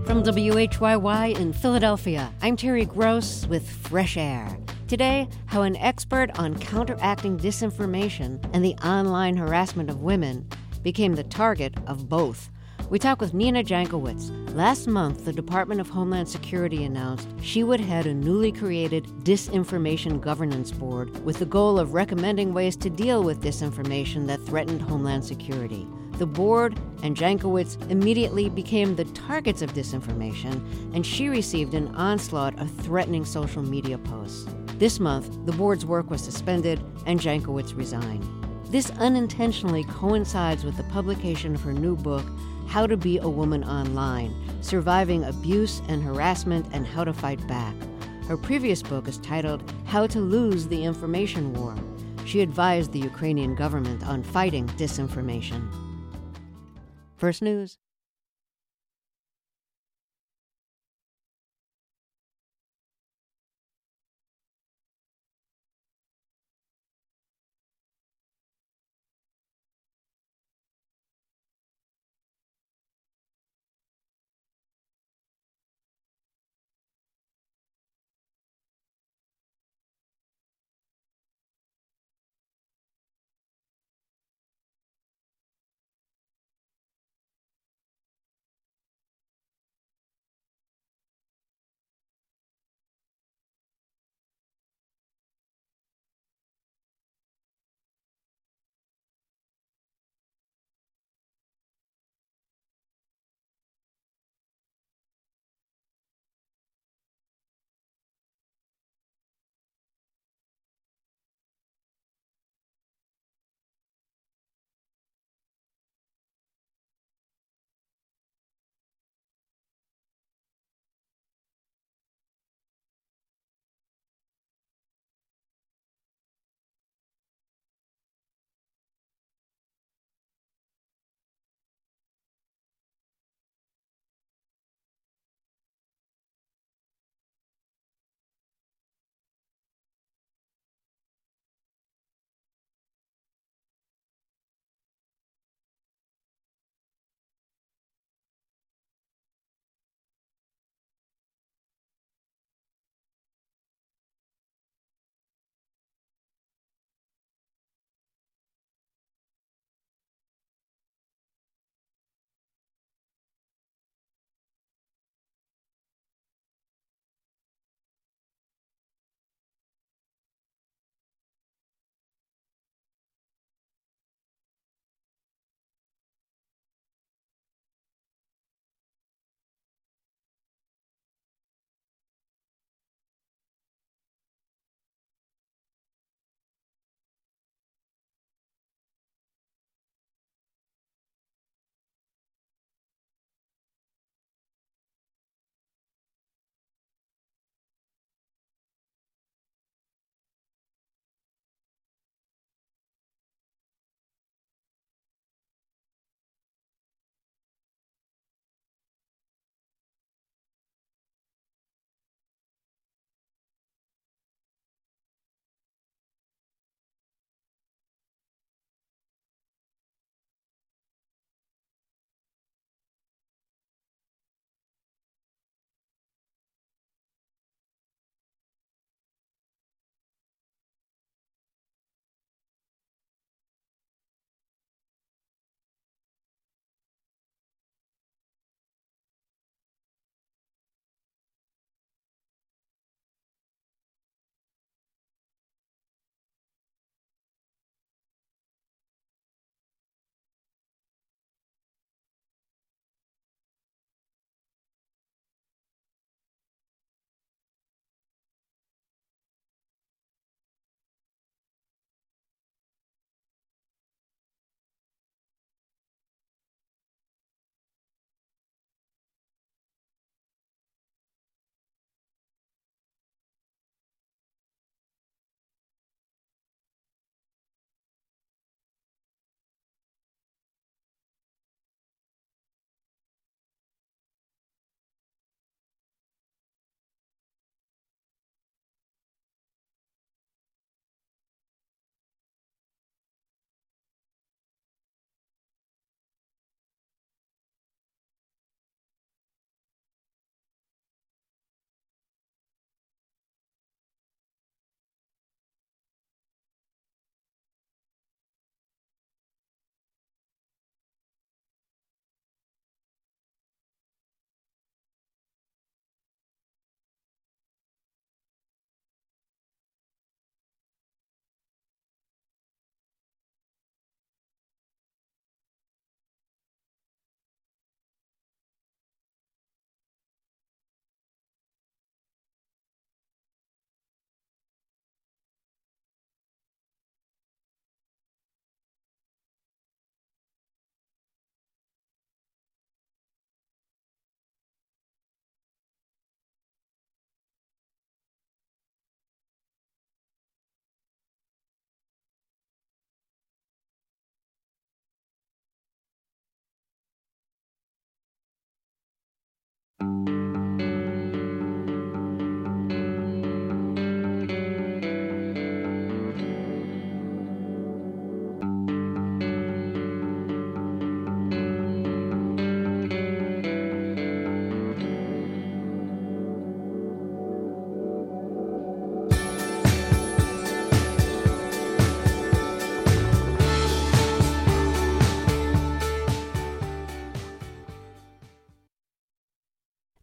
From WHYY in Philadelphia, I'm Terry Gross with Fresh Air. Today, how an expert on counteracting disinformation and the online harassment of women became the target of both. We talk with Nina Jankowicz. Last month, the Department of Homeland Security announced she would head a newly created Disinformation Governance Board with the goal of recommending ways to deal with disinformation that threatened Homeland Security. The board and Jankowicz immediately became the targets of disinformation, and she received an onslaught of threatening social media posts. This month, the board's work was suspended and Jankowicz resigned. This unintentionally coincides with the publication of her new book, How to Be a Woman Online, Surviving Abuse and Harassment and How to Fight Back. Her previous book is titled How to Lose the Information War. She advised the Ukrainian government on fighting disinformation. First News.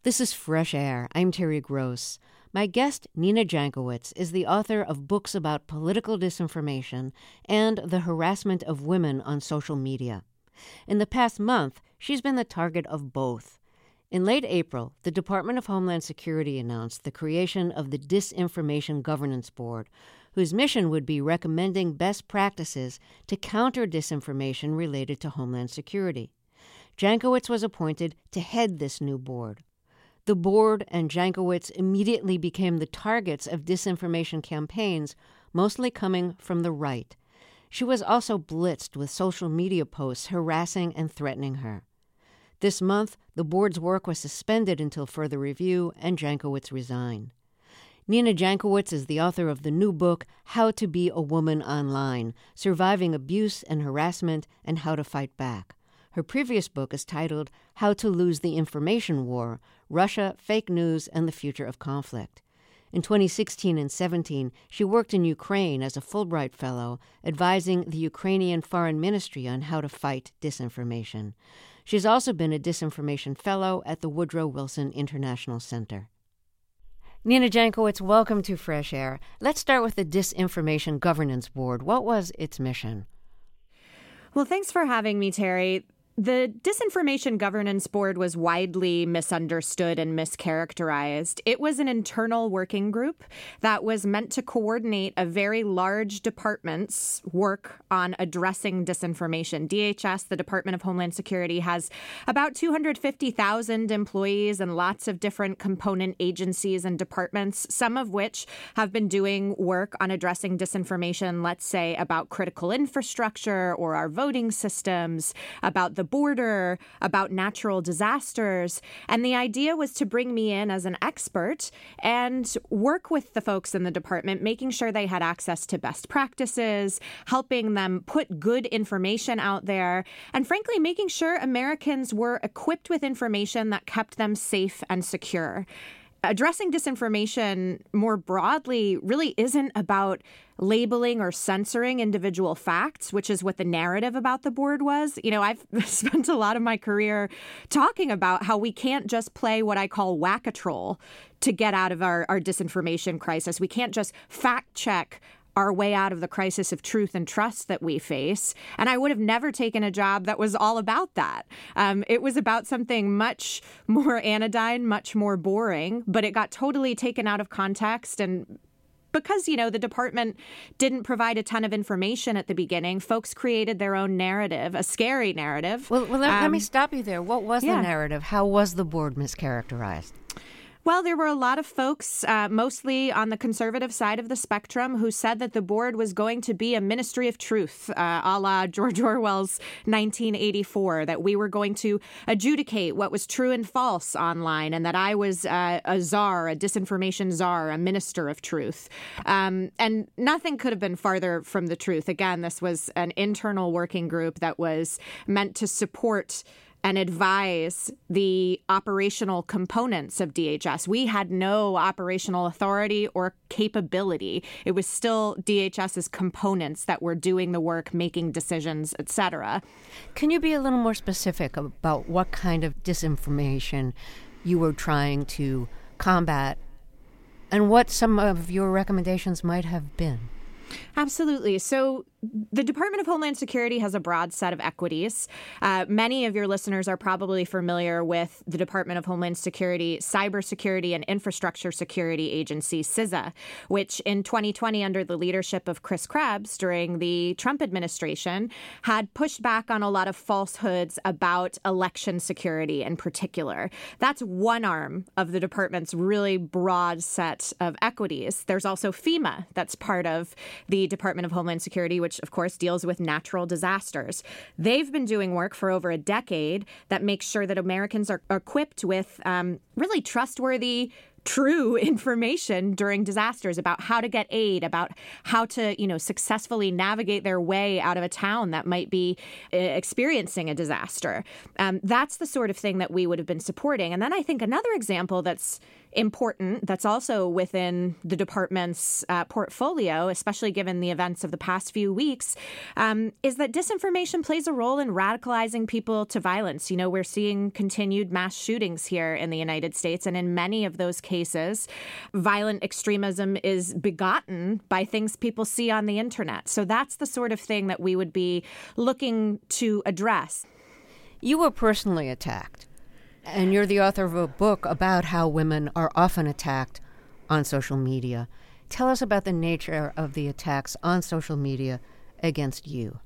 This is Fresh Air. I'm Terry Gross. My guest, Nina Jankowicz, is the author of books about political disinformation and the harassment of women on social media. In the past month, she's been the target of both. In late April, the Department of Homeland Security announced the creation of the Disinformation Governance Board, whose mission would be recommending best practices to counter disinformation related to Homeland Security. Jankowicz was appointed to head this new board. The board and Jankowicz immediately became the targets of disinformation campaigns, mostly coming from the right. She was also blitzed with social media posts harassing and threatening her. This month, the board's work was suspended until further review, and Jankowicz resigned. Nina Jankowicz is the author of the new book, How to Be a Woman Online, Surviving Abuse and Harassment and How to Fight Back. Her previous book is titled How to Lose the Information War, Russia, Fake News, and the Future of Conflict. In 2016 and 17, she worked in Ukraine as a Fulbright Fellow, advising the Ukrainian Foreign Ministry on how to fight disinformation. She's also been a Disinformation Fellow at the Woodrow Wilson International Center. Nina Jankowicz, welcome to Fresh Air. Let's start with the Disinformation Governance Board. What was its mission? Well, thanks for having me, Terry. The Disinformation Governance Board was widely misunderstood and mischaracterized. It was an internal working group that was meant to coordinate a very large department's work on addressing disinformation. DHS, the Department of Homeland Security, has about 250,000 employees and lots of different component agencies and departments, some of which have been doing work on addressing disinformation, let's say, about critical infrastructure or our voting systems, about the border, about natural disasters. And the idea was to bring me in as an expert and work with the folks in the department, making sure they had access to best practices, helping them put good information out there, and frankly, making sure Americans were equipped with information that kept them safe and secure. Addressing disinformation more broadly really isn't about labeling or censoring individual facts, which is what the narrative about the board was. You know, I've spent a lot of my career talking about how we can't just play what I call whack-a-troll to get out of our disinformation crisis. We can't just fact-check our way out of the crisis of truth and trust that we face. And I would have never taken a job that was all about that. It was about something much more anodyne, much more boring, but it got totally taken out of context. And because, you know, the department didn't provide a ton of information at the beginning, folks created their own narrative, a scary narrative. Well, let me stop you there. What was the narrative? How was the board mischaracterized? Well, there were a lot of folks, mostly on the conservative side of the spectrum, who said that the board was going to be a ministry of truth, a la George Orwell's 1984, that we were going to adjudicate what was true and false online, and that I was a czar, a disinformation czar, a minister of truth. And nothing could have been farther from the truth. Again, this was an internal working group that was meant to support and advise the operational components of DHS. We had no operational authority or capability. It was still DHS's components that were doing the work, making decisions, et cetera. Can you be a little more specific about what kind of disinformation you were trying to combat and what some of your recommendations might have been? Absolutely. So the Department of Homeland Security has a broad set of equities. Many of your listeners are probably familiar with the Department of Homeland Security Cybersecurity and Infrastructure Security Agency, CISA, which in 2020, under the leadership of Chris Krebs during the Trump administration, had pushed back on a lot of falsehoods about election security in particular. That's one arm of the department's really broad set of equities. There's also FEMA, that's part of the Department of Homeland Security, which of course deals with natural disasters. They've been doing work for over a decade that makes sure that Americans are equipped with really trustworthy true information during disasters about how to get aid, about how to, successfully navigate their way out of a town that might be experiencing a disaster. That's the sort of thing that we would have been supporting. And then I think another example that's important, that's also within the department's portfolio, especially given the events of the past few weeks, is that disinformation plays a role in radicalizing people to violence. We're seeing continued mass shootings here in the United States, and in many of those cases, violent extremism is begotten by things people see on the internet. So that's the sort of thing that we would be looking to address. You were personally attacked. And you're the author of a book about how women are often attacked on social media. Tell us about the nature of the attacks on social media against you.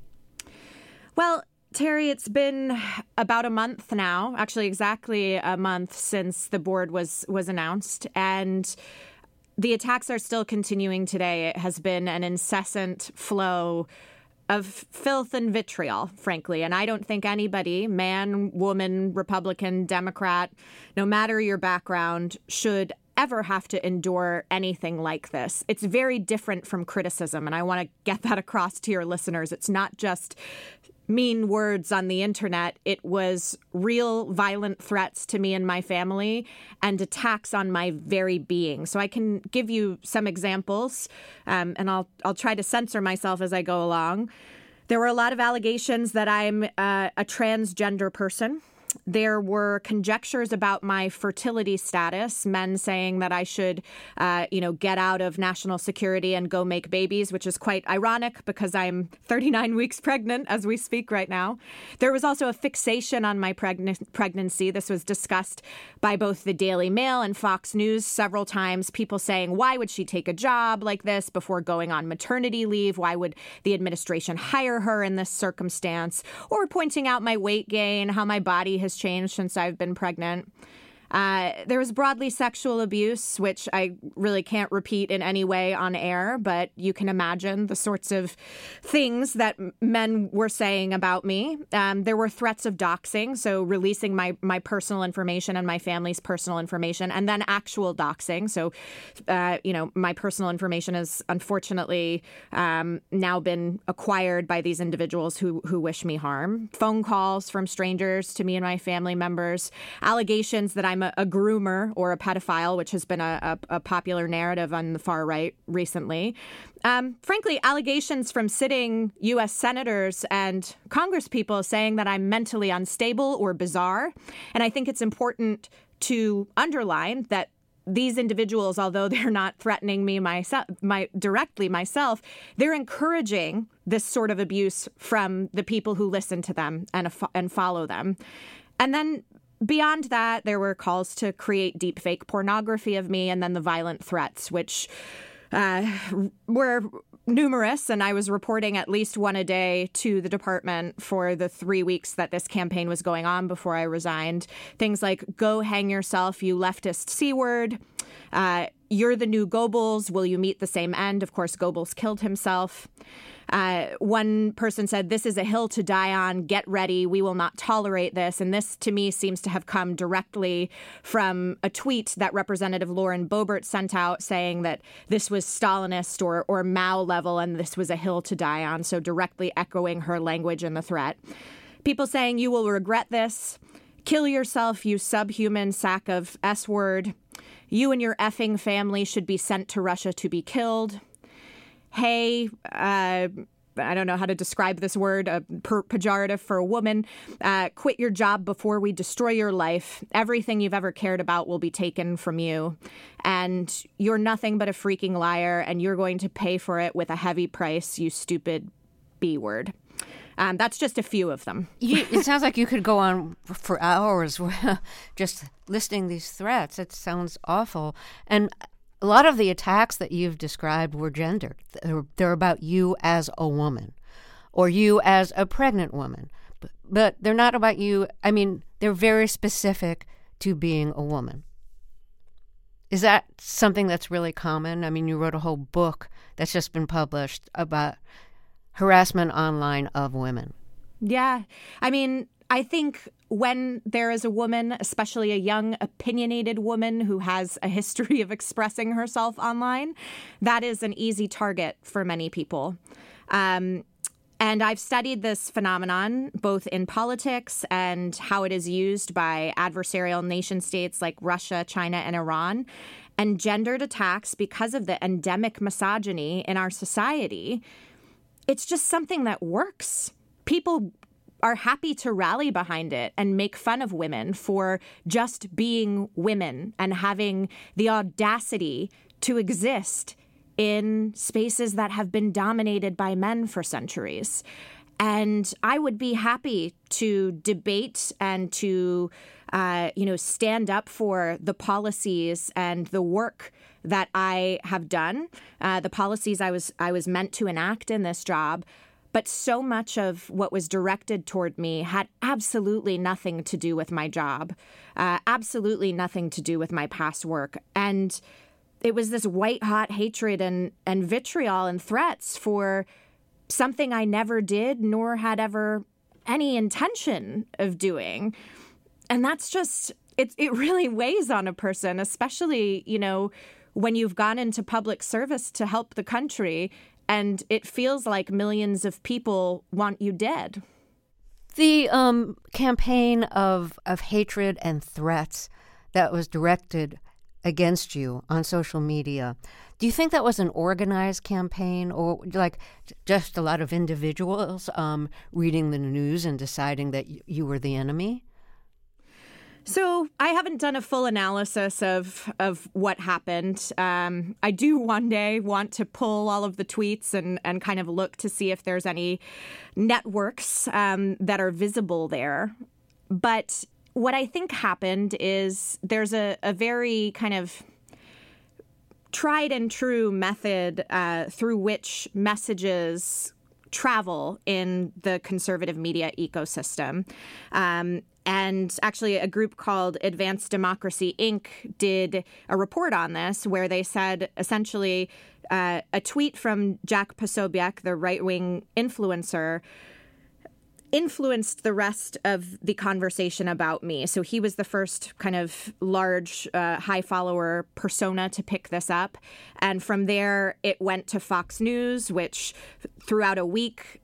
Well, Terry, it's been about a month now, actually exactly a month since the board was announced. And the attacks are still continuing today. It has been an incessant flow of filth and vitriol, frankly. And I don't think anybody, man, woman, Republican, Democrat, no matter your background, should ever have to endure anything like this. It's very different from criticism, and I want to get that across to your listeners. It's not just mean words on the internet. It was real violent threats to me and my family and attacks on my very being. So I can give you some examples, and I'll try to censor myself as I go along. There were a lot of allegations that I'm a transgender person. There were conjectures about my fertility status, men saying that I should, get out of national security and go make babies, which is quite ironic because I'm 39 weeks pregnant as we speak right now. There was also a fixation on my pregnancy. This was discussed by both the Daily Mail and Fox News several times. People saying, why would she take a job like this before going on maternity leave? Why would the administration hire her in this circumstance? Or pointing out my weight gain, how my body has changed since I've been pregnant. There was broadly sexual abuse, which I really can't repeat in any way on air, but you can imagine the sorts of things that men were saying about me. There were threats of doxing, so releasing my personal information and my family's personal information, and then actual doxing. So, my personal information has unfortunately now been acquired by these individuals who wish me harm. Phone calls from strangers to me and my family members, allegations that I'm a groomer or a pedophile, which has been a popular narrative on the far right recently. Frankly, allegations from sitting U.S. senators and congresspeople saying that I'm mentally unstable or bizarre. And I think it's important to underline that these individuals, although they're not threatening me directly myself, they're encouraging this sort of abuse from the people who listen to them and follow them. And then beyond that, there were calls to create deepfake pornography of me, and then the violent threats, which were numerous. And I was reporting at least one a day to the department for the 3 weeks that this campaign was going on before I resigned. Things like, go hang yourself, you leftist C-word. You're the new Goebbels. Will you meet the same end? Of course, Goebbels killed himself. One person said, this is a hill to die on. Get ready. We will not tolerate this. And this, to me, seems to have come directly from a tweet that Representative Lauren Boebert sent out saying that this was Stalinist or Mao level and this was a hill to die on. So directly echoing her language in the threat. People saying, you will regret this. Kill yourself, you subhuman sack of S-word. You and your effing family should be sent to Russia to be killed. Hey, I don't know how to describe this word, a pejorative for a woman. Quit your job before we destroy your life. Everything you've ever cared about will be taken from you. And you're nothing but a freaking liar, and you're going to pay for it with a heavy price, you stupid B word. That's just a few of them. It sounds like you could go on for hours just listing these threats. It sounds awful. And a lot of the attacks that you've described were gendered. They're about you as a woman or you as a pregnant woman. But they're not about you. I mean, they're very specific to being a woman. Is that something that's really common? I mean, you wrote a whole book that's just been published about harassment online of women. Yeah. I mean, I think when there is a woman, especially a young, opinionated woman who has a history of expressing herself online, that is an easy target for many people. And I've studied this phenomenon both in politics and how it is used by adversarial nation states like Russia, China, and Iran. And gendered attacks, because of the endemic misogyny in our society, it's just something that works. People are happy to rally behind it and make fun of women for just being women and having the audacity to exist in spaces that have been dominated by men for centuries. And I would be happy to debate and to, stand up for the policies and the work that I have done, the policies I was meant to enact in this job. But so much of what was directed toward me had absolutely nothing to do with my job, absolutely nothing to do with my past work. And it was this white-hot hatred and vitriol and threats for something I never did nor had ever any intention of doing. And that's just, it really weighs on a person, especially, when you've gone into public service to help the country and it feels like millions of people want you dead. The campaign of hatred and threats that was directed against you on social media, do you think that was an organized campaign, or like just a lot of individuals reading the news and deciding that you were the enemy? So I haven't done a full analysis of what happened. I do one day want to pull all of the tweets and kind of look to see if there's any networks that are visible there. But what I think happened is there's a very kind of tried and true method through which messages travel in the conservative media ecosystem. And actually, a group called Advanced Democracy, Inc. did a report on this where they said essentially a tweet from Jack Posobiec, the right-wing influencer, influenced the rest of the conversation about me. So he was the first kind of large, high follower persona to pick this up. And from there, it went to Fox News, which throughout a week,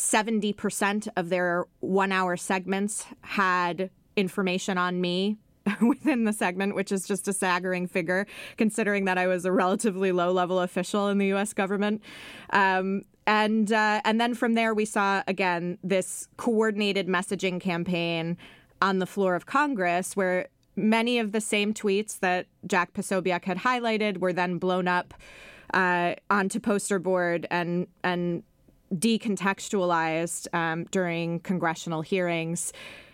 70% of their 1 hour segments had information on me within the segment, which is just a staggering figure, considering that I was a relatively low-level official in the U.S. government. And then from there, we saw, again, this coordinated messaging campaign on the floor of Congress where many of the same tweets that Jack Posobiec had highlighted were then blown up onto poster board and decontextualized during congressional hearings.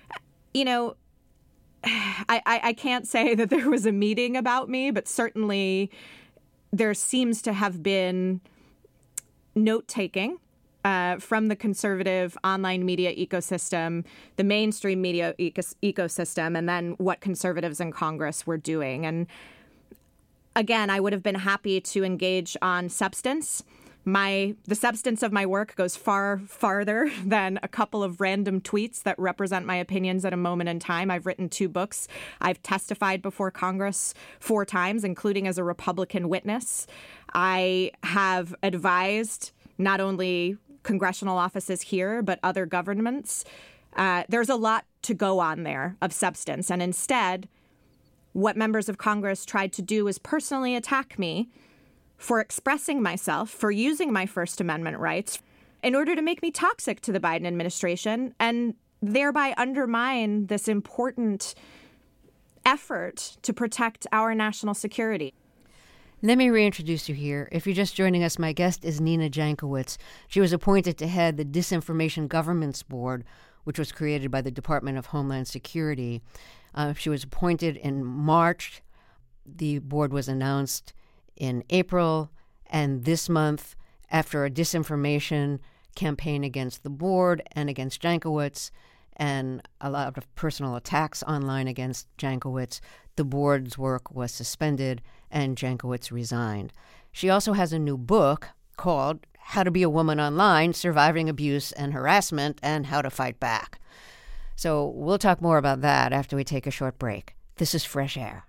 I can't say that there was a meeting about me, but certainly there seems to have been note-taking from the conservative online media ecosystem, the mainstream media ecosystem, and then what conservatives in Congress were doing. And again, I would have been happy to engage on substance. The substance of my work goes far farther than a couple of random tweets that represent my opinions at a moment in time. I've written 2 books. I've testified before Congress 4 times, including as a Republican witness. I have advised not only congressional offices here, but other governments. There's a lot to go on there of substance. And instead, what members of Congress tried to do was personally attack me for expressing myself, for using my First Amendment rights in order to make me toxic to the Biden administration and thereby undermine this important effort to protect our national security. Let me reintroduce you here. If you're just joining us, my guest is Nina Jankowicz. She was appointed to head the Disinformation Governance Board, which was created by the Department of Homeland Security. She was appointed in March. The board was announced in April, and this month, after a disinformation campaign against the board and against Jankowicz, and a lot of personal attacks online against Jankowicz, the board's work was suspended and Jankowicz resigned. She also has a new book called How to Be a Woman Online, Surviving Abuse and Harassment, and How to Fight Back. So we'll talk more about that after we take a short break. This is Fresh Air.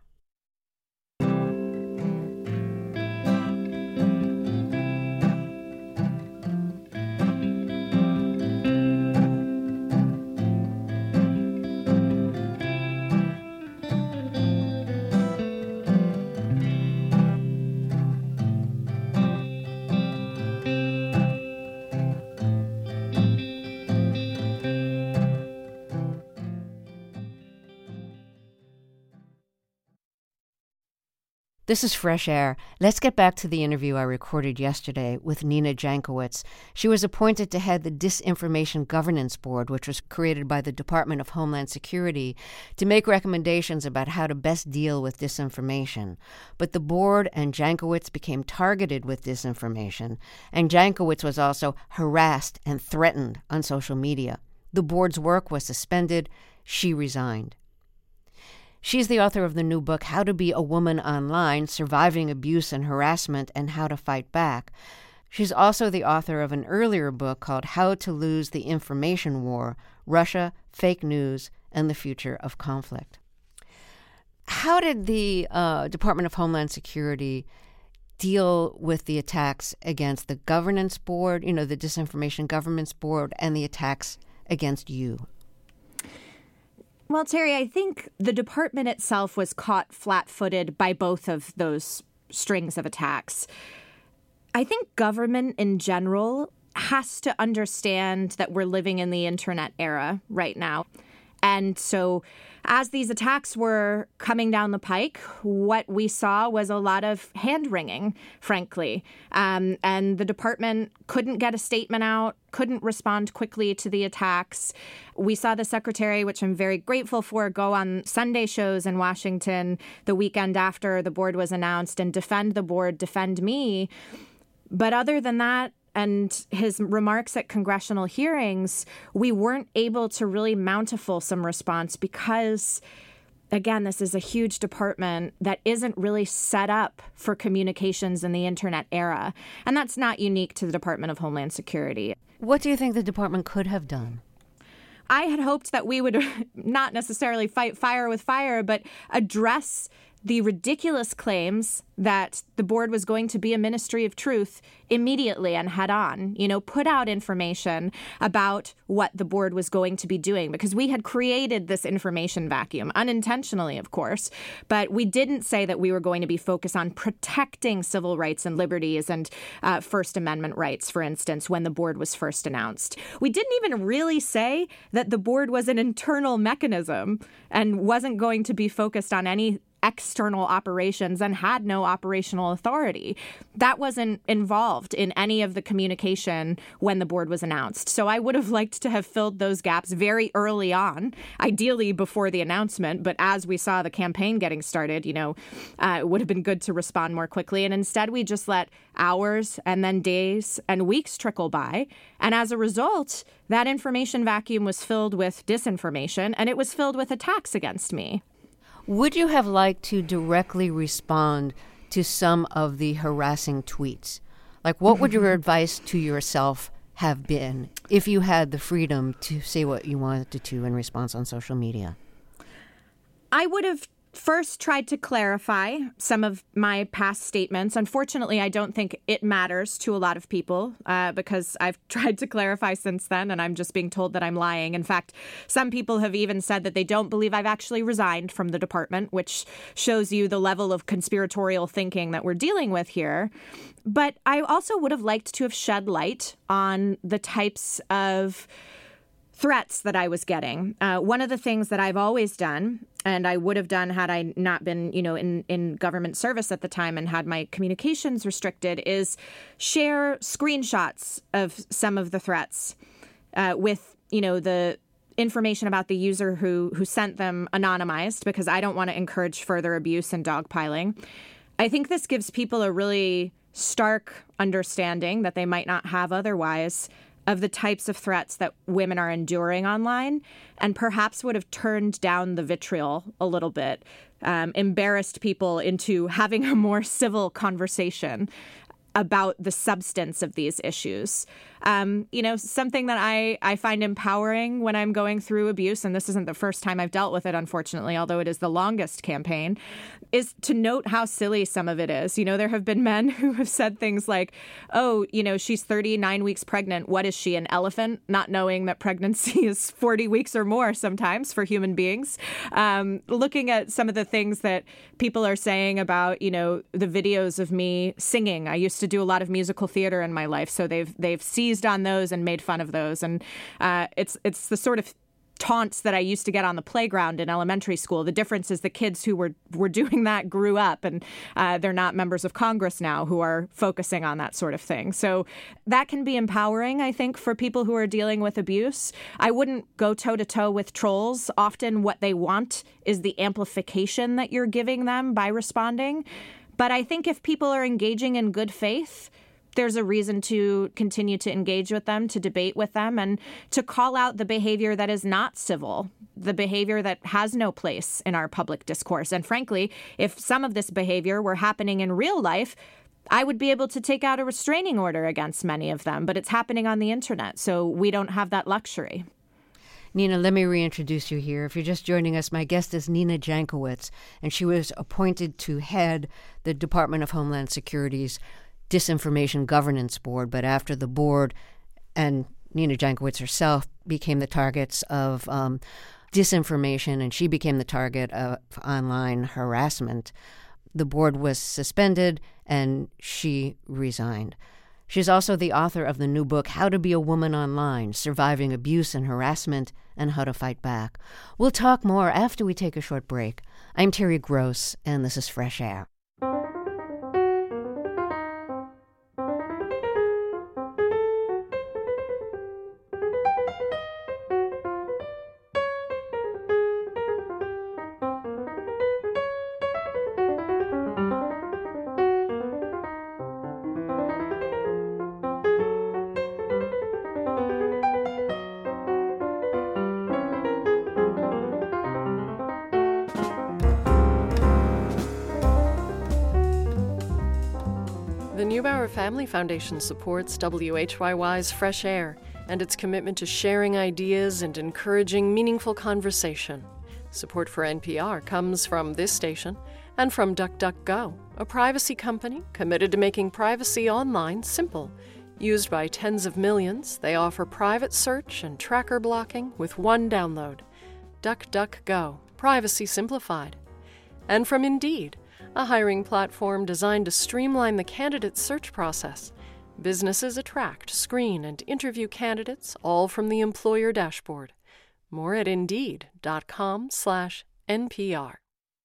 This is Fresh Air. Let's get back to the interview I recorded yesterday with Nina Jankowicz. She was appointed to head the Disinformation Governance Board, which was created by the Department of Homeland Security to make recommendations about how to best deal with disinformation. But the board and Jankowicz became targeted with disinformation, and Jankowicz was also harassed and threatened on social media. The board's work was suspended. She resigned. She's the author of the new book, How to Be a Woman Online, Surviving Abuse and Harassment and How to Fight Back. She's also the author of an earlier book called How to Lose the Information War, Russia, Fake News, and the Future of Conflict. How did the Department of Homeland Security deal with the attacks against the governance board, the Disinformation Governance Board, and the attacks against you? Well, Terry, I think the department itself was caught flat-footed by both of those strings of attacks. I think government in general has to understand that we're living in the internet era right now. And so as these attacks were coming down the pike, what we saw was a lot of hand-wringing, frankly. And the department couldn't get a statement out, couldn't respond quickly to the attacks. We saw the secretary, which I'm very grateful for, go on Sunday shows in Washington the weekend after the board was announced and defend the board, defend me. But other than that, and his remarks at congressional hearings, we weren't able to really mount a fulsome response because, again, this is a huge department that isn't really set up for communications in the internet era. And that's not unique to the Department of Homeland Security. What do you think the department could have done? I had hoped that we would not necessarily fight fire with fire, but address the ridiculous claims that the board was going to be a ministry of truth immediately and head on, put out information about what the board was going to be doing, because we had created this information vacuum, unintentionally, of course, but we didn't say that we were going to be focused on protecting civil rights and liberties and First Amendment rights, for instance, when the board was first announced. We didn't even really say that the board was an internal mechanism and wasn't going to be focused on any external operations and had no operational authority. That wasn't involved in any of the communication when the board was announced. So I would have liked to have filled those gaps very early on, ideally before the announcement. But as we saw the campaign getting started, it would have been good to respond more quickly. And instead, we just let hours and then days and weeks trickle by. And as a result, that information vacuum was filled with disinformation, and it was filled with attacks against me. Would you have liked to directly respond to some of the harassing tweets? Like, what would your advice to yourself have been if you had the freedom to say what you wanted to in response on social media? I would have first tried to clarify some of my past statements. Unfortunately, I don't think it matters to a lot of people because I've tried to clarify since then, and I'm just being told that I'm lying. In fact, some people have even said that they don't believe I've actually resigned from the department, which shows you the level of conspiratorial thinking that we're dealing with here. But I also would have liked to have shed light on the types of threats that I was getting. One of the things that I've always done, and I would have done had I not been, in government service at the time and had my communications restricted, is share screenshots of some of the threats with, the information about the user who sent them anonymized, because I don't want to encourage further abuse and dogpiling. I think this gives people a really stark understanding that they might not have otherwise of the types of threats that women are enduring online, and perhaps would have turned down the vitriol a little bit, embarrassed people into having a more civil conversation about the substance of these issues. Something that I find empowering when I'm going through abuse, and this isn't the first time I've dealt with it, unfortunately, although it is the longest campaign, is to note how silly some of it is. There have been men who have said things like, oh, she's 39 weeks pregnant. What is she, an elephant? Not knowing that pregnancy is 40 weeks or more sometimes for human beings. Looking at some of the things that people are saying about, the videos of me singing. I used to do a lot of musical theater in my life, so they've seized on those and made fun of those. And it's the sort of taunts that I used to get on the playground in elementary school. The difference is the kids who were doing that grew up, and they're not members of Congress now who are focusing on that sort of thing. So that can be empowering, I think, for people who are dealing with abuse. I wouldn't go toe-to-toe with trolls. Often what they want is the amplification that you're giving them by responding. But I think if people are engaging in good faith, there's a reason to continue to engage with them, to debate with them, and to call out the behavior that is not civil, the behavior that has no place in our public discourse. And frankly, if some of this behavior were happening in real life, I would be able to take out a restraining order against many of them, but it's happening on the internet, so we don't have that luxury. Nina, let me reintroduce you here. If you're just joining us, my guest is Nina Jankowicz, and she was appointed to head the Department of Homeland Security's Disinformation Governance Board, but after the board and Nina Jankowicz herself became the targets of disinformation, and she became the target of online harassment, the board was suspended and she resigned. She's also the author of the new book, How to Be a Woman Online, Surviving Abuse and Harassment and How to Fight Back. We'll talk more after we take a short break. I'm Terry Gross, and this is Fresh Air. The Neubauer Family Foundation supports WHYY's Fresh Air and its commitment to sharing ideas and encouraging meaningful conversation. Support for NPR comes from this station and from DuckDuckGo, a privacy company committed to making privacy online simple. Used by tens of millions, they offer private search and tracker blocking with one download. DuckDuckGo, privacy simplified. And from Indeed, a hiring platform designed to streamline the candidate search process. Businesses attract, screen, and interview candidates, all from the employer dashboard. More at Indeed.com/NPR.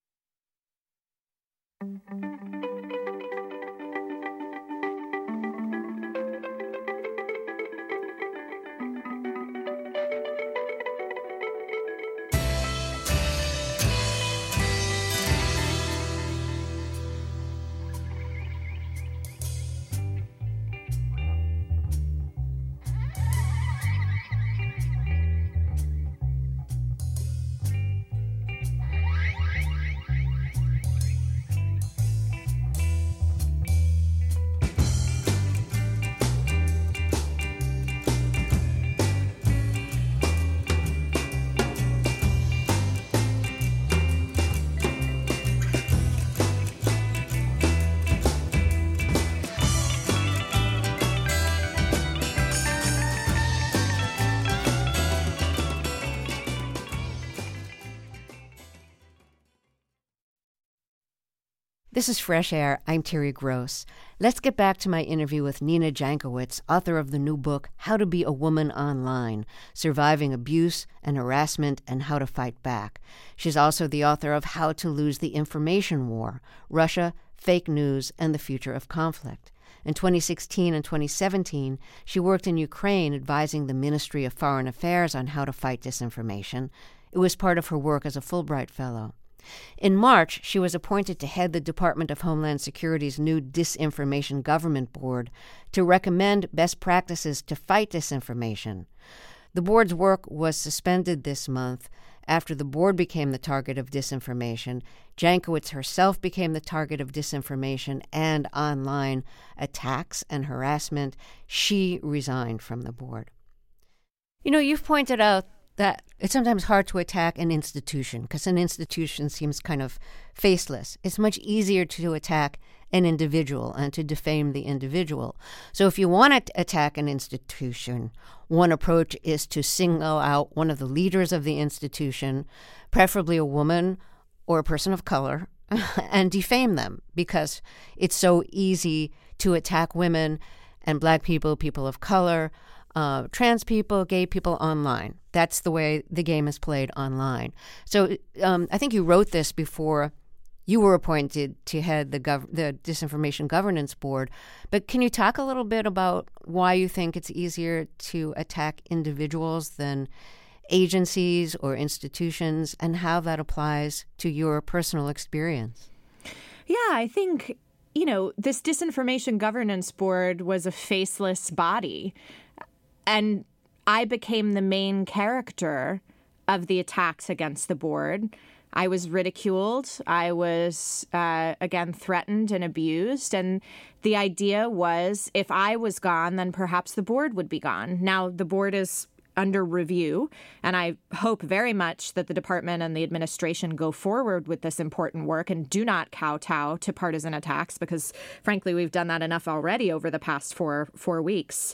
This is Fresh Air. I'm Terry Gross. Let's get back to my interview with Nina Jankowicz, author of the new book, How to Be a Woman Online, Surviving Abuse and Harassment and How to Fight Back. She's also the author of How to Lose the Information War, Russia, Fake News, and the Future of Conflict. In 2016 and 2017, she worked in Ukraine advising the Ministry of Foreign Affairs on how to fight disinformation. It was part of her work as a Fulbright Fellow. In March, she was appointed to head the Department of Homeland Security's new Disinformation Government Board to recommend best practices to fight disinformation. The board's work was suspended this month after the board became the target of disinformation, Jankowicz herself became the target of disinformation and online attacks and harassment. She resigned from the board. You know, you've pointed out that it's sometimes hard to attack an institution because an institution seems kind of faceless. It's much easier to attack an individual and to defame the individual. So if you want to attack an institution, one approach is to single out one of the leaders of the institution, preferably a woman or a person of color, and defame them because it's so easy to attack women and Black people, people of color, trans people, gay people online. That's the way the game is played online. So I think you wrote this before you were appointed to head the Disinformation Governance Board. But can you talk a little bit about why you think it's easier to attack individuals than agencies or institutions and how that applies to your personal experience? Yeah, I think, this Disinformation Governance Board was a faceless body. And I became the main character of the attacks against the board. I was ridiculed. I was, again, threatened and abused. And the idea was if I was gone, then perhaps the board would be gone. Now, the board is under review, and I hope very much that the department and the administration go forward with this important work and do not kowtow to partisan attacks because, frankly, we've done that enough already over the past four weeks.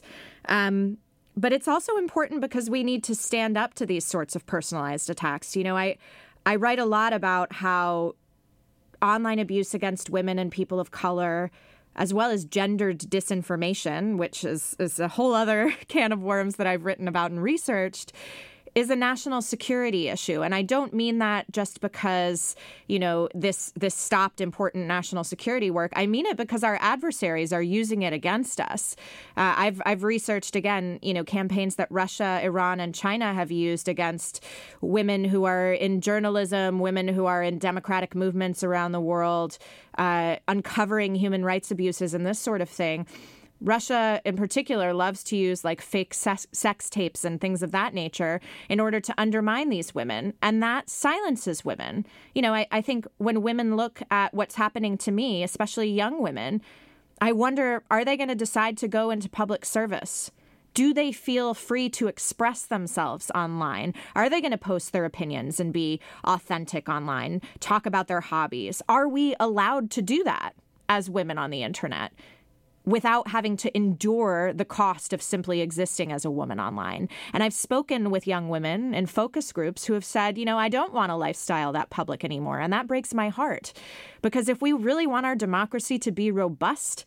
But it's also important because we need to stand up to these sorts of personalized attacks. I write a lot about how online abuse against women and people of color, as well as gendered disinformation, which is a whole other can of worms that I've written about and researched, is a national security issue. And I don't mean that just because, this stopped important national security work. I mean it because our adversaries are using it against us. I've researched, again, campaigns that Russia, Iran, and China have used against women who are in journalism, women who are in democratic movements around the world, uncovering human rights abuses and this sort of thing. Russia, in particular, loves to use fake sex tapes and things of that nature in order to undermine these women. And that silences women. I think when women look at what's happening to me, especially young women, I wonder, are they going to decide to go into public service? Do they feel free to express themselves online? Are they going to post their opinions and be authentic online, talk about their hobbies? Are we allowed to do that as women on the internet without having to endure the cost of simply existing as a woman online? And I've spoken with young women in focus groups who have said, I don't want a lifestyle that public anymore. And that breaks my heart. Because if we really want our democracy to be robust,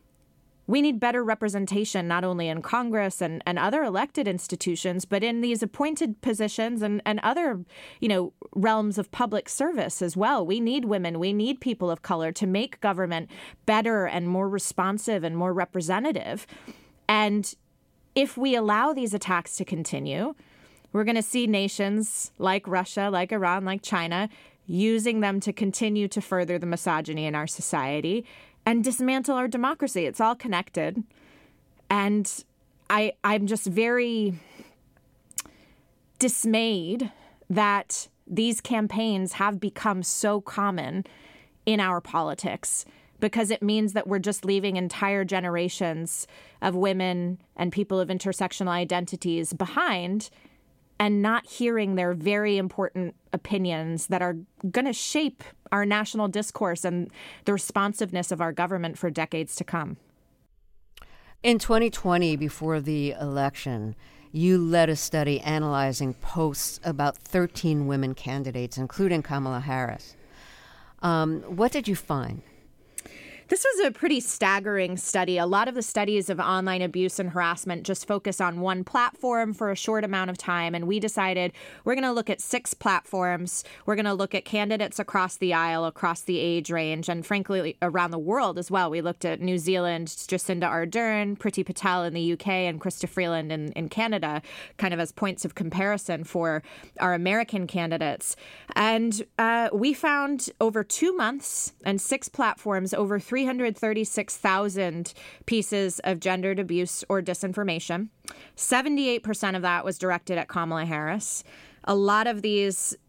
we need better representation, not only in Congress and other elected institutions, but in these appointed positions and other, realms of public service as well. We need women. We need people of color to make government better and more responsive and more representative. And if we allow these attacks to continue, we're going to see nations like Russia, like Iran, like China, using them to continue to further the misogyny in our society and dismantle our democracy. It's all connected. And I'm just very dismayed that these campaigns have become so common in our politics because it means that we're just leaving entire generations of women and people of intersectional identities behind and not hearing their very important opinions that are going to shape our national discourse and the responsiveness of our government for decades to come. In 2020, before the election, you led a study analyzing posts about 13 women candidates, including Kamala Harris. What did you find? This was a pretty staggering study. A lot of the studies of online abuse and harassment just focus on one platform for a short amount of time. And we decided we're going to look at 6 platforms. We're going to look at candidates across the aisle, across the age range, and frankly, around the world as well. We looked at New Zealand, Jacinda Ardern, Priti Patel in the UK, and Chrystia Freeland in Canada, kind of as points of comparison for our American candidates. And we found over 2 months and 6 platforms, over 336,000 pieces of gendered abuse or disinformation. 78% of that was directed at Kamala Harris. A lot of these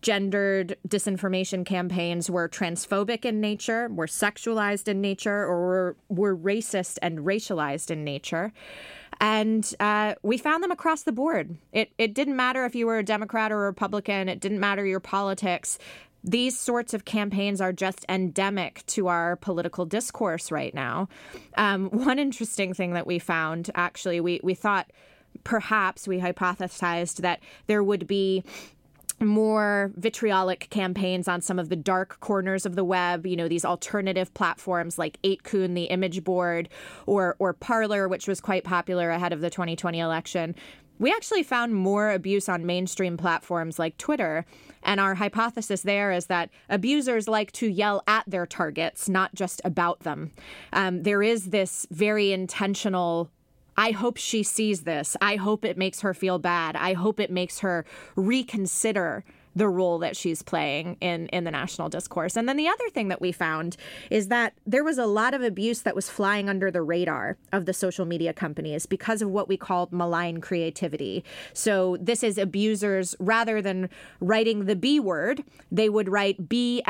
gendered disinformation campaigns were transphobic in nature, were sexualized in nature, or were racist and racialized in nature. And we found them across the board. It didn't matter if you were a Democrat or a Republican. It didn't matter your politics. These sorts of campaigns are just endemic to our political discourse right now. One interesting thing that we found, actually, we thought perhaps we hypothesized that there would be more vitriolic campaigns on some of the dark corners of the web, these alternative platforms like 8kun, the image board, or Parler, which was quite popular ahead of the 2020 election. We actually found more abuse on mainstream platforms like Twitter. And our hypothesis there is that abusers like to yell at their targets, not just about them. There is this very intentional, I hope she sees this. I hope it makes her feel bad. I hope it makes her reconsider the role that she's playing in the national discourse. And then the other thing that we found is that there was a lot of abuse that was flying under the radar of the social media companies because of what we called malign creativity. So this is abusers, rather than writing the B word, they would write B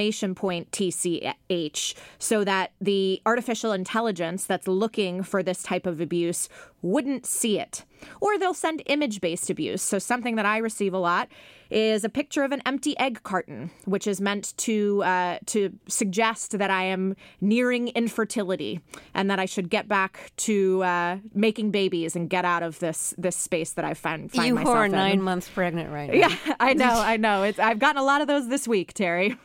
TCH, so that the artificial intelligence that's looking for this type of abuse wouldn't see it. Or they'll send image-based abuse. So something that I receive a lot is a picture of an empty egg carton, which is meant to suggest that I am nearing infertility and that I should get back to making babies and get out of this space that I find myself in. You are 9 months pregnant right now. Yeah, I know. I've gotten a lot of those this week, Terry.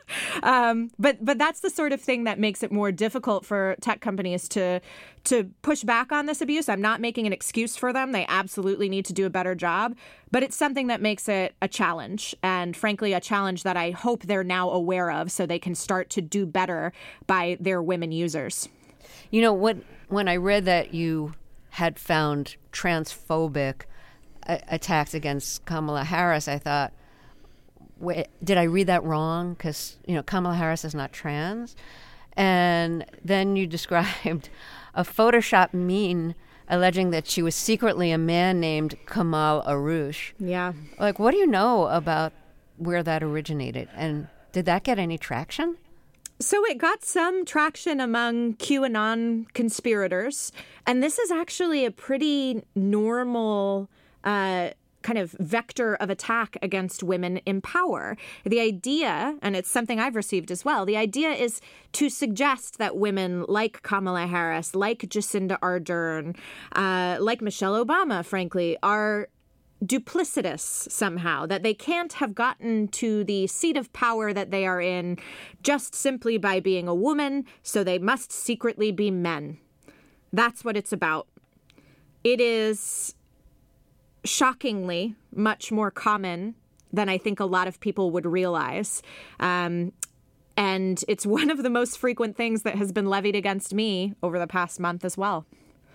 But that's the sort of thing that makes it more difficult for tech companies to push back on this abuse. I'm not making an excuse for them. They absolutely need to do a better job. But it's something that makes it a challenge, and frankly, a challenge that I hope they're now aware of so they can start to do better by their women users. When I read that you had found transphobic attacks against Kamala Harris, I thought, wait, did I read that wrong? Because, Kamala Harris is not trans. And then you described a Photoshop meme alleging that she was secretly a man named Kamal Arush. Yeah. What do you know about where that originated? And did that get any traction? So it got some traction among QAnon conspirators. And this is actually a pretty normal kind of vector of attack against women in power. The idea, and it's something I've received as well, the idea is to suggest that women like Kamala Harris, like Jacinda Ardern, like Michelle Obama, frankly, are duplicitous somehow, that they can't have gotten to the seat of power that they are in just simply by being a woman, so they must secretly be men. That's what it's about. It is shockingly much more common than I think a lot of people would realize. And it's one of the most frequent things that has been levied against me over the past month as well.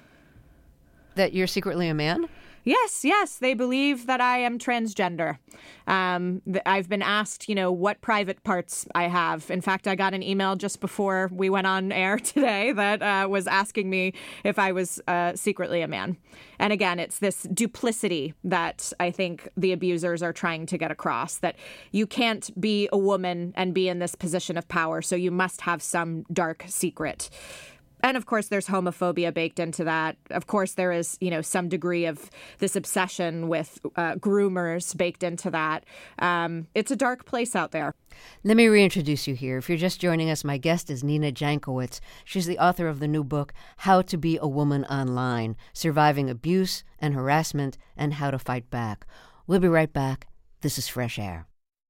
That you're secretly a man? Yes. They believe that I am transgender. I've been asked, what private parts I have. In fact, I got an email just before we went on air today that was asking me if I was secretly a man. And again, it's this duplicity that I think the abusers are trying to get across, that you can't be a woman and be in this position of power, so you must have some dark secret. And of course, there's homophobia baked into that. Of course, there is, some degree of this obsession with groomers baked into that. It's a dark place out there. Let me reintroduce you here. If you're just joining us, my guest is Nina Jankowicz. She's the author of the new book, How to Be a Woman Online, Surviving Abuse and Harassment and How to Fight Back. We'll be right back. This is Fresh Air.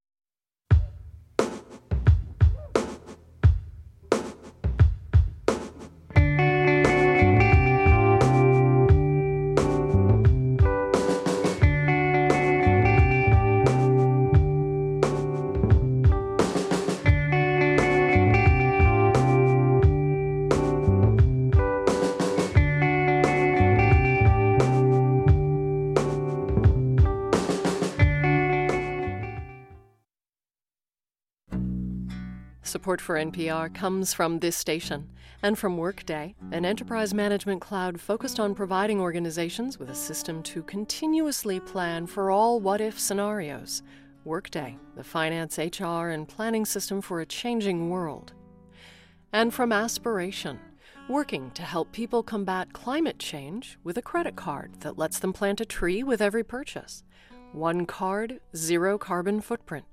Support for NPR comes from this station and from Workday, an enterprise management cloud focused on providing organizations with a system to continuously plan for all what-if scenarios. Workday, the finance, HR, and planning system for a changing world. And from Aspiration, working to help people combat climate change with a credit card that lets them plant a tree with every purchase. One card, zero carbon footprint.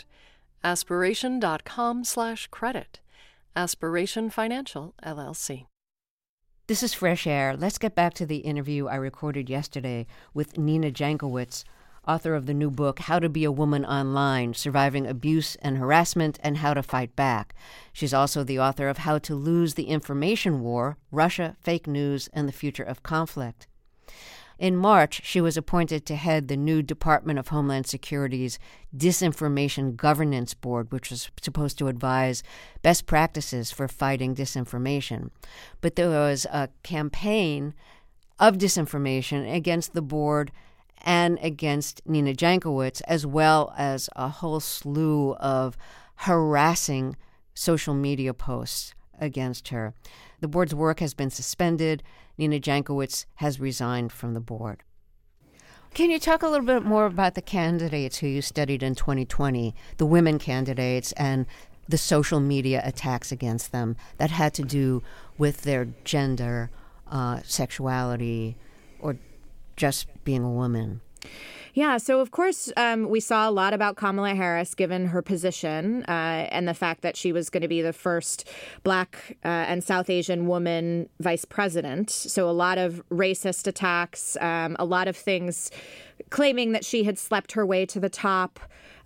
Aspiration.com/credit. Aspiration Financial, LLC. This is Fresh Air. Let's get back to the interview I recorded yesterday with Nina Jankowicz, author of the new book, How to Be a Woman Online, Surviving Abuse and Harassment and How to Fight Back. She's also the author of How to Lose the Information War, Russia, Fake News, and the Future of Conflict. In March, she was appointed to head the new Department of Homeland Security's Disinformation Governance Board, which was supposed to advise best practices for fighting disinformation. But there was a campaign of disinformation against the board and against Nina Jankowicz, as well as a whole slew of harassing social media posts against her. The board's work has been suspended. Nina Jankowicz has resigned from the board. Can you talk a little bit more about the candidates who you studied in 2020, the women candidates, and the social media attacks against them that had to do with their gender, sexuality, or just being a woman? Yeah, so of course, we saw a lot about Kamala Harris, given her position and the fact that she was going to be the first Black and South Asian woman vice president. So a lot of racist attacks, a lot of things claiming that she had slept her way to the top,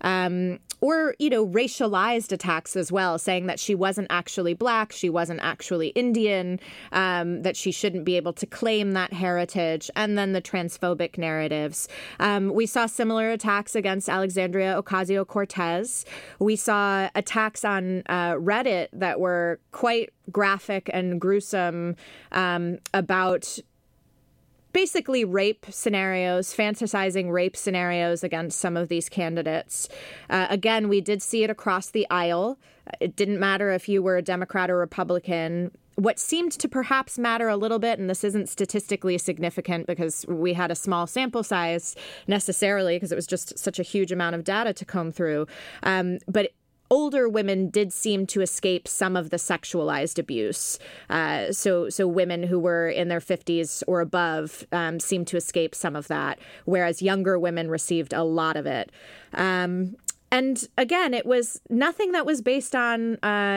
or, racialized attacks as well, saying that she wasn't actually Black, she wasn't actually Indian, that she shouldn't be able to claim that heritage, and then the transphobic narratives. We saw similar attacks against Alexandria Ocasio-Cortez. We saw attacks on Reddit that were quite graphic and gruesome about basically rape scenarios, fantasizing rape scenarios against some of these candidates. Again, we did see it across the aisle. It didn't matter if you were a Democrat or Republican. What seemed to perhaps matter a little bit, and this isn't statistically significant because we had a small sample size necessarily because it was just such a huge amount of data to comb through, but older women did seem to escape some of the sexualized abuse. So women who were in their 50s or above seemed to escape some of that, whereas younger women received a lot of it. And again, it was nothing that was based on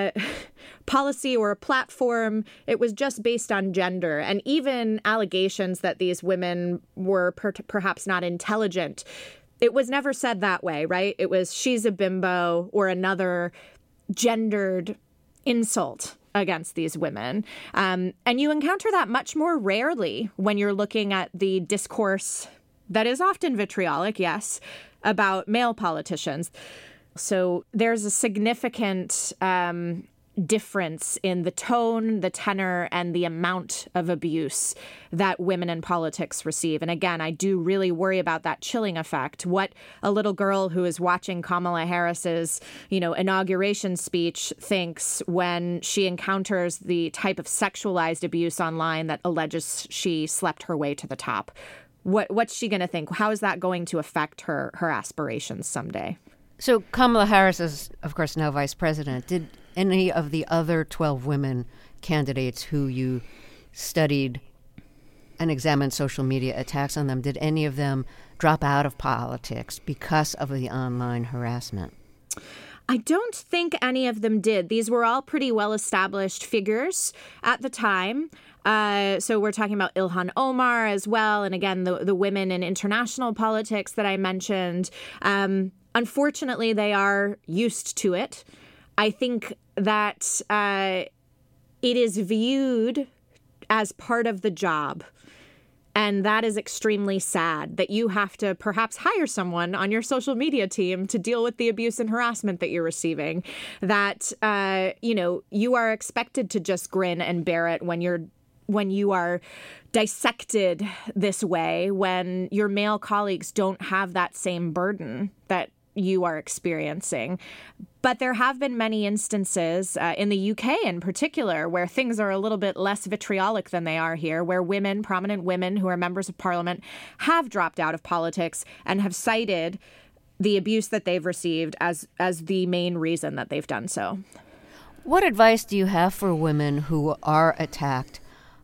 policy or a platform. It was just based on gender, and even allegations that these women were perhaps not intelligent. It was never said that way, right? It was she's a bimbo or another gendered insult against these women. And you encounter that much more rarely when you're looking at the discourse that is often vitriolic, yes, about male politicians. So there's a significant difference in the tone, the tenor, and the amount of abuse that women in politics receive. And again, I do really worry about that chilling effect. What a little girl who is watching Kamala Harris's, inauguration speech thinks when she encounters the type of sexualized abuse online that alleges she slept her way to the top. What's she going to think? How is that going to affect her aspirations someday? So Kamala Harris is, of course, now vice president. Did any of the other 12 women candidates who you studied and examined social media attacks on them, did any of them drop out of politics because of the online harassment? I don't think any of them did. These were all pretty well-established figures at the time. So we're talking about Ilhan Omar as well. And again, the women in international politics that I mentioned. Unfortunately, they are used to it. I think that it is viewed as part of the job. And that is extremely sad, that you have to perhaps hire someone on your social media team to deal with the abuse and harassment that you're receiving, that, you are expected to just grin and bear it when you are dissected this way, when your male colleagues don't have that same burden that you are experiencing. But there have been many instances in the UK in particular where things are a little bit less vitriolic than they are here, where prominent women who are members of parliament have dropped out of politics and have cited the abuse that they've received as the main reason that they've done so. What advice do you have for women who are attacked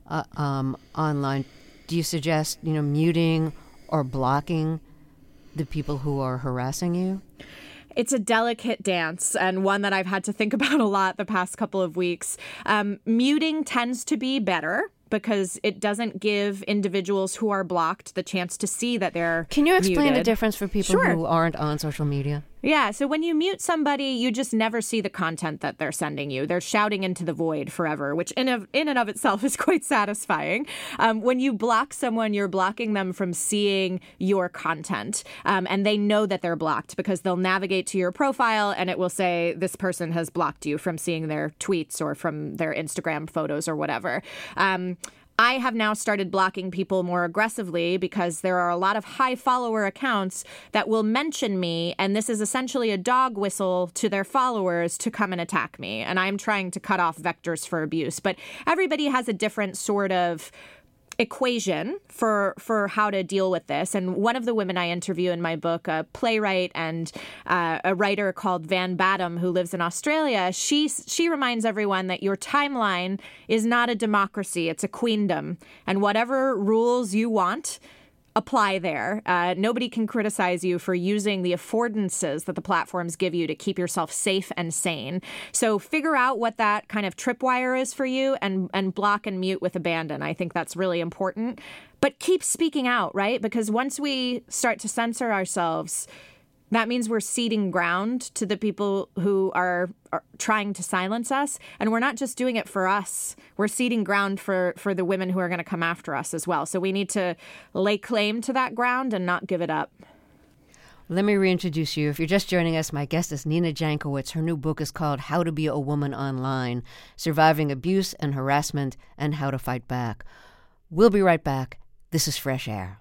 online? Do you suggest, muting or blocking the people who are harassing you? It's a delicate dance, and one that I've had to think about a lot the past couple of weeks. Muting tends to be better because it doesn't give individuals who are blocked the chance to see that they're Can you explain muted. the difference for people Sure. who aren't on social media? Yeah, so when you mute somebody, you just never see the content that they're sending you. They're shouting into the void forever, which in and of itself is quite satisfying. When you block someone, you're blocking them from seeing your content. And they know that they're blocked because they'll navigate to your profile and it will say, this person has blocked you from seeing their tweets or from their Instagram photos or whatever. I have now started blocking people more aggressively because there are a lot of high follower accounts that will mention me, and this is essentially a dog whistle to their followers to come and attack me. And I'm trying to cut off vectors for abuse. But everybody has a different sort of equation for how to deal with this. And one of the women I interview in my book, a playwright and a writer called Van Badham, who lives in Australia, she reminds everyone that your timeline is not a democracy, it's a queendom. And whatever rules you want, apply there. Nobody can criticize you for using the affordances that the platforms give you to keep yourself safe and sane. So figure out what that kind of tripwire is for you and block and mute with abandon. I think that's really important. But keep speaking out, right? Because once we start to censor ourselves, that means we're ceding ground to the people who are trying to silence us. And we're not just doing it for us. We're ceding ground for the women who are going to come after us as well. So we need to lay claim to that ground and not give it up. Let me reintroduce you. If you're just joining us, my guest is Nina Jankowicz. Her new book is called How to Be a Woman Online, Surviving Abuse and Harassment and How to Fight Back. We'll be right back. This is Fresh Air.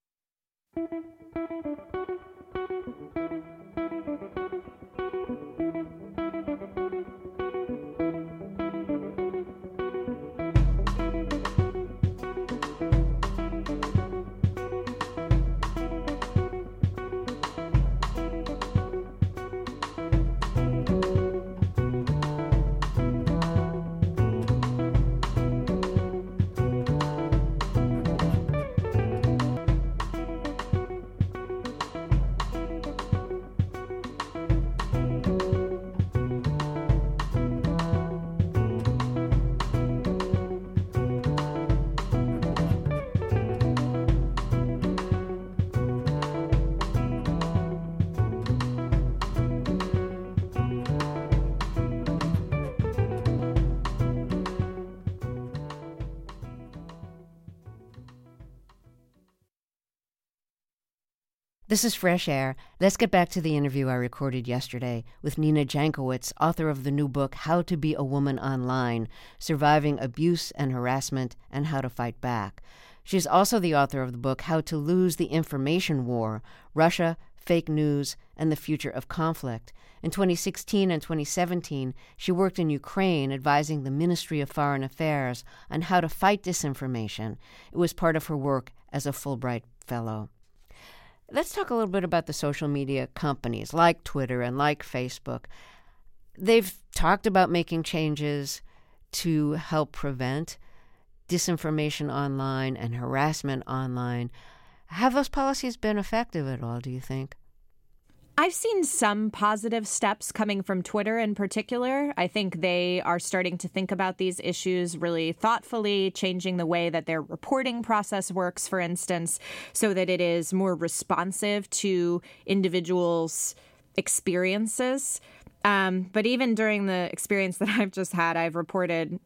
This is Fresh Air. Let's get back to the interview I recorded yesterday with Nina Jankowicz, author of the new book, How to Be a Woman Online, Surviving Abuse and Harassment and How to Fight Back. She's also the author of the book, How to Lose the Information War, Russia, Fake News, and the Future of Conflict. In 2016 and 2017, she worked in Ukraine advising the Ministry of Foreign Affairs on how to fight disinformation. It was part of her work as a Fulbright Fellow. Let's talk a little bit about the social media companies like Twitter and like Facebook. They've talked about making changes to help prevent disinformation online and harassment online. Have those policies been effective at all, do you think? I've seen some positive steps coming from Twitter in particular. I think they are starting to think about these issues really thoughtfully, changing the way that their reporting process works, for instance, so that it is more responsive to individuals' experiences. But even during the experience that I've just had, I've reported,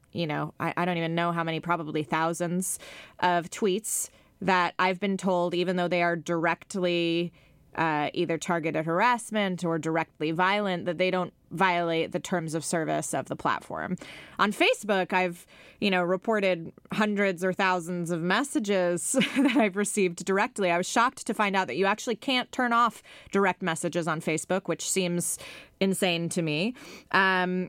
I don't even know how many, probably thousands of tweets that I've been told, even though they are directly either targeted harassment or directly violent, that they don't violate the terms of service of the platform. On Facebook, I've, reported hundreds or thousands of messages that I've received directly. I was shocked to find out that you actually can't turn off direct messages on Facebook, which seems insane to me. And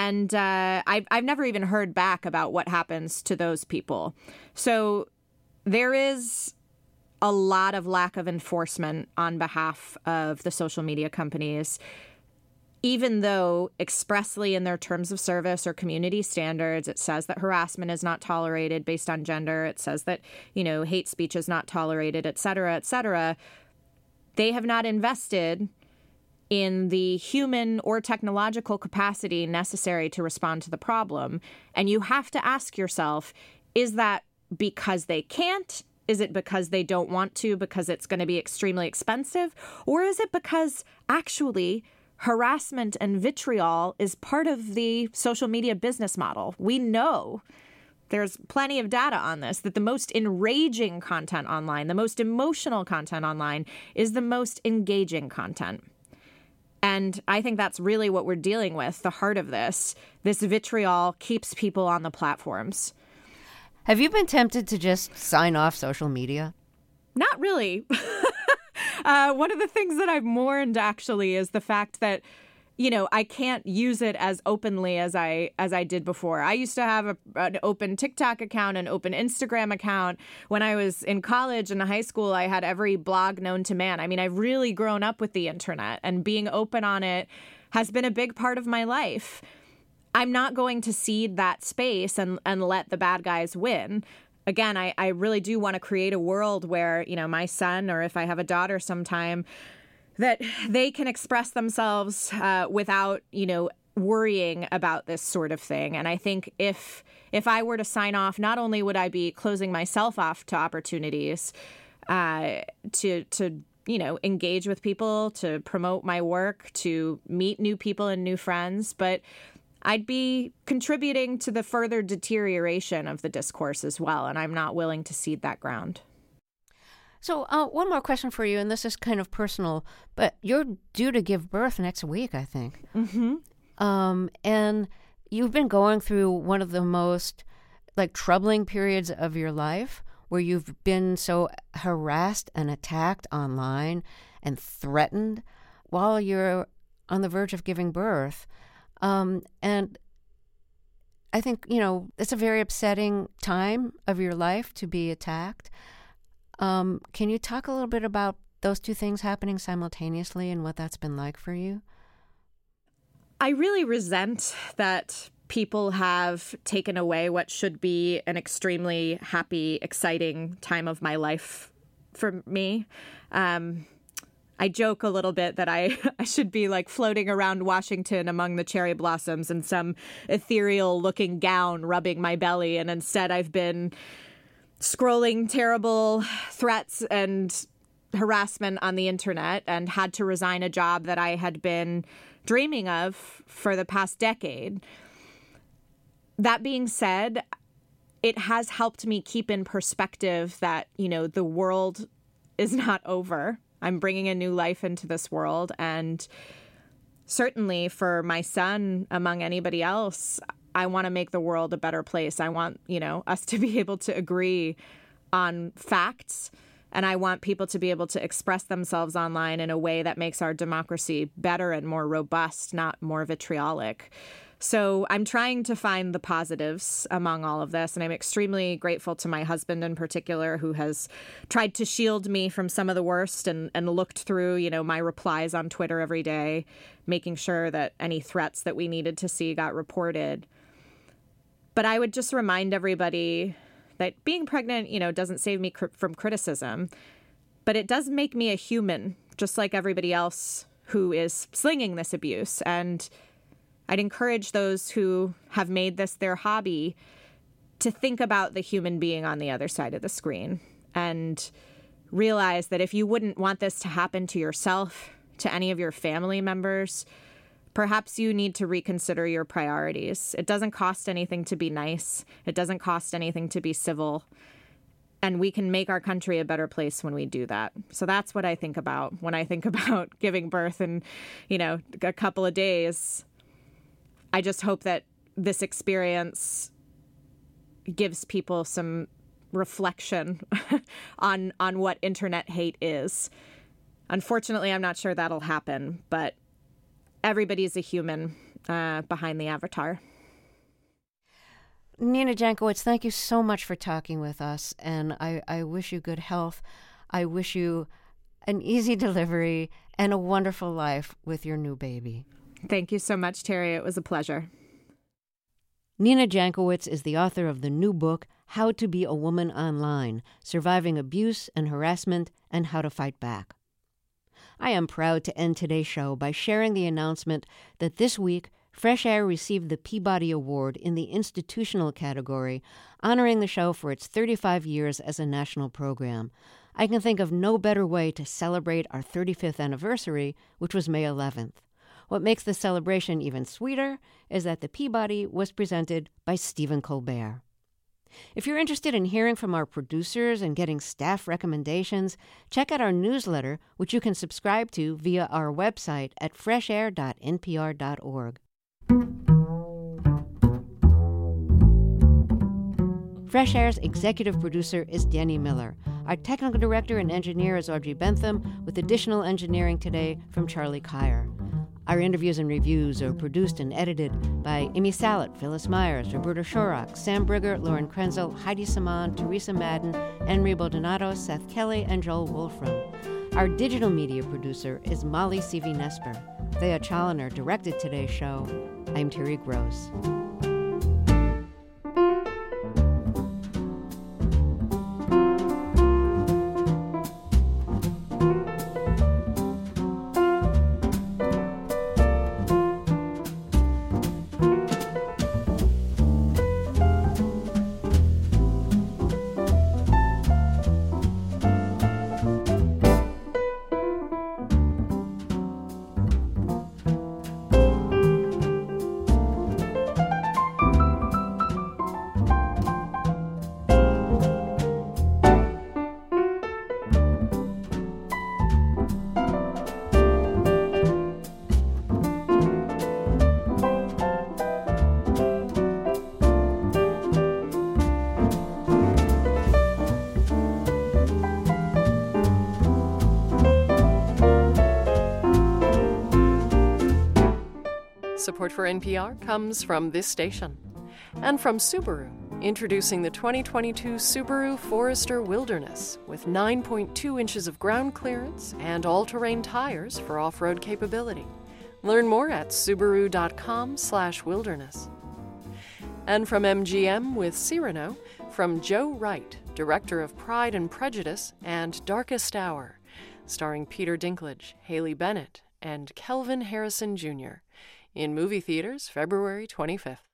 I've never even heard back about what happens to those people. So there is a lot of lack of enforcement on behalf of the social media companies, even though expressly in their terms of service or community standards, it says that harassment is not tolerated based on gender. It says that, hate speech is not tolerated, et cetera, et cetera. They have not invested in the human or technological capacity necessary to respond to the problem. And you have to ask yourself, is that because they can't? Is it because they don't want to, because it's going to be extremely expensive? Or is it because actually harassment and vitriol is part of the social media business model? We know, there's plenty of data on this, that the most enraging content online, the most emotional content online is the most engaging content. And I think that's really what we're dealing with, the heart of this. This vitriol keeps people on the platforms. Have you been tempted to just sign off social media? Not really. One of the things that I've mourned, actually, is the fact that, I can't use it as openly as I did before. I used to have an open TikTok account, an open Instagram account. When I was in college and high school, I had every blog known to man. I mean, I've really grown up with the internet, and being open on it has been a big part of my life. I'm not going to cede that space and let the bad guys win. Again, I really do want to create a world where, my son, or if I have a daughter sometime, that they can express themselves without, worrying about this sort of thing. And I think if I were to sign off, not only would I be closing myself off to opportunities to engage with people, to promote my work, to meet new people and new friends, but I'd be contributing to the further deterioration of the discourse as well, and I'm not willing to cede that ground. So one more question for you, and this is kind of personal, but you're due to give birth next week, I think. Mm-hmm. And you've been going through one of the most troubling periods of your life, where you've been so harassed and attacked online and threatened while you're on the verge of giving birth. And I think, it's a very upsetting time of your life to be attacked. Can you talk a little bit about those two things happening simultaneously and what that's been like for you? I really resent that people have taken away what should be an extremely happy, exciting time of my life for me. I joke a little bit that I should be floating around Washington among the cherry blossoms in some ethereal looking gown rubbing my belly. And instead I've been scrolling terrible threats and harassment on the internet and had to resign a job that I had been dreaming of for the past decade. That being said, it has helped me keep in perspective that, the world is not over. I'm bringing a new life into this world. And certainly for my son, among anybody else, I want to make the world a better place. I want, us to be able to agree on facts. And I want people to be able to express themselves online in a way that makes our democracy better and more robust, not more vitriolic. So I'm trying to find the positives among all of this. And I'm extremely grateful to my husband in particular, who has tried to shield me from some of the worst and looked through, my replies on Twitter every day, making sure that any threats that we needed to see got reported. But I would just remind everybody that being pregnant, doesn't save me from criticism, but it does make me a human, just like everybody else who is slinging this abuse. And I'd encourage those who have made this their hobby to think about the human being on the other side of the screen and realize that if you wouldn't want this to happen to yourself, to any of your family members, perhaps you need to reconsider your priorities. It doesn't cost anything to be nice. It doesn't cost anything to be civil. And we can make our country a better place when we do that. So that's what I think about when I think about giving birth in, a couple of days. I just hope that this experience gives people some reflection on what internet hate is. Unfortunately, I'm not sure that'll happen, but everybody's a human behind the avatar. Nina Jankowicz, thank you so much for talking with us, and I wish you good health. I wish you an easy delivery and a wonderful life with your new baby. Thank you so much, Terry. It was a pleasure. Nina Jankowicz is the author of the new book, How to Be a Woman Online, Surviving Abuse and Harassment and How to Fight Back. I am proud to end today's show by sharing the announcement that this week, Fresh Air received the Peabody Award in the institutional category, honoring the show for its 35 years as a national program. I can think of no better way to celebrate our 35th anniversary, which was May 11th. What makes the celebration even sweeter is that the Peabody was presented by Stephen Colbert. If you're interested in hearing from our producers and getting staff recommendations, check out our newsletter, which you can subscribe to via our website at freshair.npr.org. Fresh Air's executive producer is Danny Miller. Our technical director and engineer is Audrey Bentham, with additional engineering today from Charlie Kyer. Our interviews and reviews are produced and edited by Amy Salet, Phyllis Myers, Roberta Shorak, Sam Brigger, Lauren Krenzel, Heidi Saman, Teresa Madden, Henry Baldonado, Seth Kelly, and Joel Wolfram. Our digital media producer is Molly Seavy-Nesper. Thea Challoner directed today's show. I'm Terry Gross. Support for NPR comes from this station and from Subaru, introducing the 2022 Subaru Forester Wilderness with 9.2 inches of ground clearance and all-terrain tires for off-road capability. Learn more at subaru.com/wilderness. And from MGM with Cyrano, from Joe Wright, director of Pride and Prejudice and Darkest Hour, starring Peter Dinklage, Haley Bennett, and Kelvin Harrison Jr., in movie theaters February 25th.